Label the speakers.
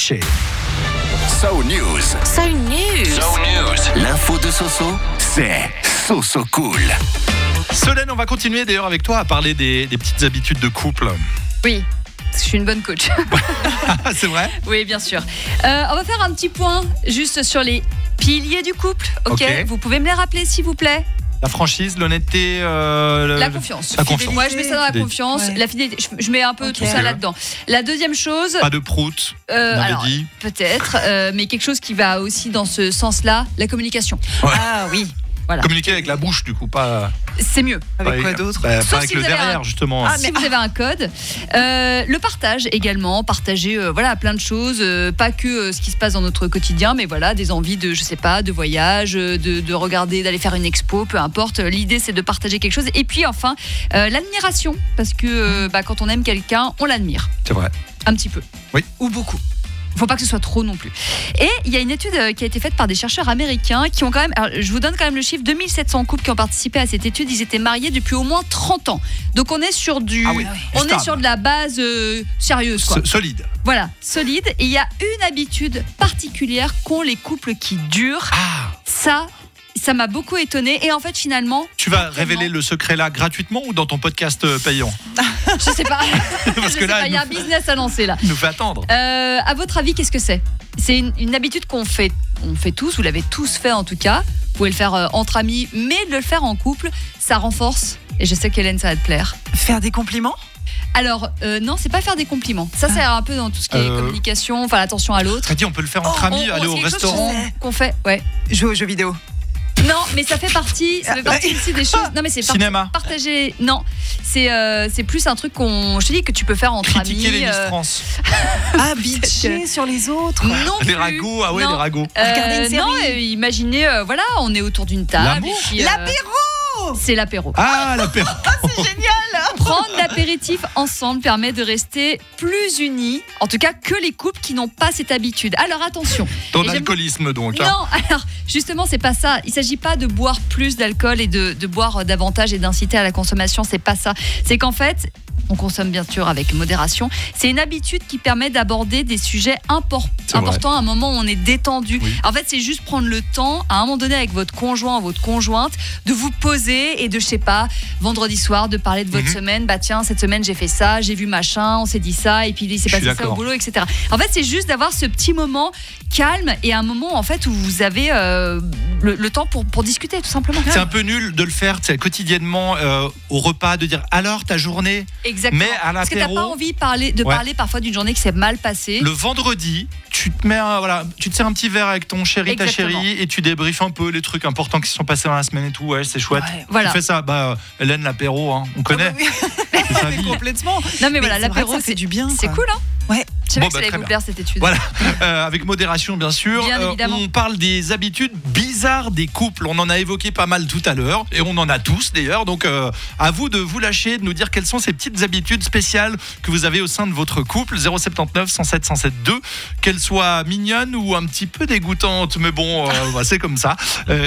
Speaker 1: Vinci.
Speaker 2: So News.
Speaker 3: So News.
Speaker 2: L'info de Soso, c'est Soso Cool.
Speaker 1: Solène, on va continuer d'ailleurs avec toi à parler des petites habitudes de couple.
Speaker 4: Oui, parce que je suis une bonne coach.
Speaker 1: C'est vrai ?
Speaker 4: Oui, bien sûr. On va faire un petit point juste sur les piliers du couple. Ok. Vous pouvez me les rappeler, s'il vous plaît ?
Speaker 1: La franchise, l'honnêteté,
Speaker 4: la confiance.
Speaker 1: La confiance.
Speaker 4: Moi, je mets ça dans la confiance.
Speaker 3: Ouais.
Speaker 4: La fidélité, je mets un peu tout ça là-dedans. La deuxième chose,
Speaker 1: Pas de prout, on avait
Speaker 4: alors,
Speaker 1: dit.
Speaker 4: peut-être, mais quelque chose qui va aussi dans ce sens-là, la communication.
Speaker 1: Ouais.
Speaker 4: Ah oui, voilà.
Speaker 1: Communiquer avec la bouche, du coup, pas
Speaker 4: C'est mieux.
Speaker 3: Avec quoi d'autre?
Speaker 1: Pas
Speaker 4: Sauf
Speaker 1: avec
Speaker 4: si
Speaker 1: le
Speaker 4: vous avez
Speaker 1: derrière,
Speaker 4: un-
Speaker 1: justement.
Speaker 4: Si vous avez un code, le partage également, partager plein de choses, pas que ce qui se passe dans notre quotidien, mais voilà, des envies de, je sais pas, de voyage, de regarder, d'aller faire une expo, peu importe. L'idée, c'est de partager quelque chose. Et puis enfin, l'admiration, parce que quand on aime quelqu'un, on l'admire
Speaker 1: C'est vrai.
Speaker 4: un petit peu.
Speaker 1: Oui.
Speaker 4: Ou beaucoup. Faut pas que ce soit trop non plus. Et il y a une étude qui a été faite par des chercheurs américains qui ont quand même, alors, je vous donne quand même le chiffre, 2700 couples qui ont participé à cette étude, ils étaient mariés depuis au moins 30 ans. Donc on est sur
Speaker 1: Ah oui,
Speaker 4: on
Speaker 1: stable.
Speaker 4: est sur de la base sérieuse quoi.
Speaker 1: Solide.
Speaker 4: Voilà, solide. Et il y a une habitude particulière qu'ont les couples qui durent.
Speaker 1: Ah,
Speaker 4: Ça m'a beaucoup étonnée. Et en fait, finalement,
Speaker 1: tu vas révéler le secret là gratuitement ou dans ton podcast payant ?
Speaker 4: je sais pas.
Speaker 1: Parce
Speaker 4: Je
Speaker 1: que
Speaker 4: sais
Speaker 1: là,
Speaker 4: pas, il y a un business à lancer là.
Speaker 1: il nous fait attendre.
Speaker 4: À votre avis, qu'est-ce que c'est ? C'est une habitude qu'on fait, on fait tous, vous l'avez tous fait en tout cas. Vous pouvez le faire entre amis, mais de le faire en couple, ça renforce. Et je sais qu'Hélène, ça va te plaire.
Speaker 3: Faire des compliments?
Speaker 4: Alors, non, c'est pas faire des compliments. Ça, c'est un peu dans tout ce qui est communication, enfin l'attention à l'autre.
Speaker 1: T'as dit on peut le faire entre amis, aller
Speaker 4: c'est
Speaker 1: au
Speaker 4: quelque chose
Speaker 1: restaurant.
Speaker 4: qu'on fait, ouais.
Speaker 3: Jouer aux jeux vidéo?
Speaker 4: Non, mais ça fait partie aussi des choses. Non, mais c'est
Speaker 1: Cinéma.
Speaker 4: partager. Non, c'est plus un truc qu'on. Je te dis que tu peux faire entre
Speaker 1: Critiquer
Speaker 4: amis.
Speaker 1: les Miss France.
Speaker 3: Ah, bitcher sur les autres?
Speaker 4: Non
Speaker 1: Les
Speaker 4: plus.
Speaker 1: ragots, ah ouais,
Speaker 4: Non.
Speaker 1: les ragots.
Speaker 3: Regarder une série.
Speaker 4: Non, imaginez, voilà, on est autour d'une table.
Speaker 1: L'amour.
Speaker 4: et puis,
Speaker 3: L'apéro!
Speaker 4: C'est l'apéro.
Speaker 1: Ah, l'apéro.
Speaker 3: C'est génial!
Speaker 4: Prendre l'apéritif ensemble permet de rester plus unis, en tout cas que les couples qui n'ont pas cette habitude. Alors attention.
Speaker 1: Ton
Speaker 4: Et j'aime-
Speaker 1: alcoolisme donc. Hein.
Speaker 4: Non, alors justement, c'est pas ça. Il s'agit pas de boire plus d'alcool et de boire davantage et d'inciter à la consommation. C'est pas ça. C'est qu'en fait, on consomme bien sûr avec modération. C'est une habitude qui permet d'aborder des sujets importants à un moment où on est détendu.
Speaker 1: Oui.
Speaker 4: En fait, c'est juste prendre le temps, à un moment donné, avec votre conjoint ou votre conjointe, de vous poser et de, je sais pas, vendredi soir, de parler de votre semaine. Bah tiens, cette semaine, j'ai fait ça, j'ai vu machin, on s'est dit ça, et puis il s'est
Speaker 1: Je suis
Speaker 4: passé ça au
Speaker 1: d'accord.
Speaker 4: boulot, etc. En fait, c'est juste d'avoir ce petit moment calme et un moment en fait où vous avez le temps pour discuter tout simplement.
Speaker 1: C'est un peu nul de le faire quotidiennement au repas, de dire alors ta journée.
Speaker 4: Exactement.
Speaker 1: Mais à
Speaker 4: Parce que t'as
Speaker 1: l'apéro,
Speaker 4: pas envie de parler parfois d'une journée qui s'est mal passée.
Speaker 1: le vendredi, tu te mets tu te sers un petit verre avec ton chéri,
Speaker 4: Exactement.
Speaker 1: ta chérie, et tu débriefes un peu les trucs importants qui se sont passés dans la semaine et tout. Ouais, c'est chouette.
Speaker 3: Ouais.
Speaker 4: Voilà.
Speaker 1: Tu fais ça, Hélène l'apéro, hein, on connaît. C'est sa vie.
Speaker 3: Complètement.
Speaker 4: Non mais voilà,
Speaker 3: c'est vrai
Speaker 4: l'apéro
Speaker 3: que ça fait du bien.
Speaker 4: c'est
Speaker 3: quoi.
Speaker 4: cool hein.
Speaker 3: Ouais.
Speaker 4: Je savais
Speaker 1: Bon,
Speaker 4: que ça
Speaker 1: bah,
Speaker 4: allait
Speaker 1: très
Speaker 4: vous
Speaker 1: bien.
Speaker 4: plaire cette étude.
Speaker 1: Voilà, avec modération bien sûr.
Speaker 4: Bien évidemment.
Speaker 1: On parle des habitudes bizarres des couples. On en a évoqué pas mal tout à l'heure et on en a tous d'ailleurs. Donc à vous de vous lâcher, de nous dire quelles sont ces petites habitudes spéciales que vous avez au sein de votre couple. 079 107 107 2, qu'elles soient mignonnes ou un petit peu dégoûtantes. Mais bon, c'est comme ça.